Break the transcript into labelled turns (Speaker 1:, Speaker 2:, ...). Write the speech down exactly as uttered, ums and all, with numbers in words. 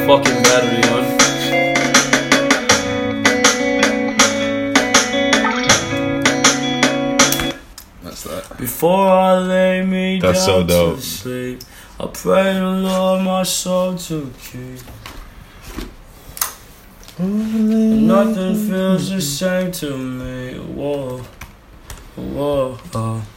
Speaker 1: fucking battery on.
Speaker 2: That's that.
Speaker 1: Before I lay me
Speaker 3: That's so
Speaker 1: down
Speaker 3: dope.
Speaker 1: to sleep, I pray the Lord my soul to keep. And nothing feels the same to me. Whoa, whoa. Oh.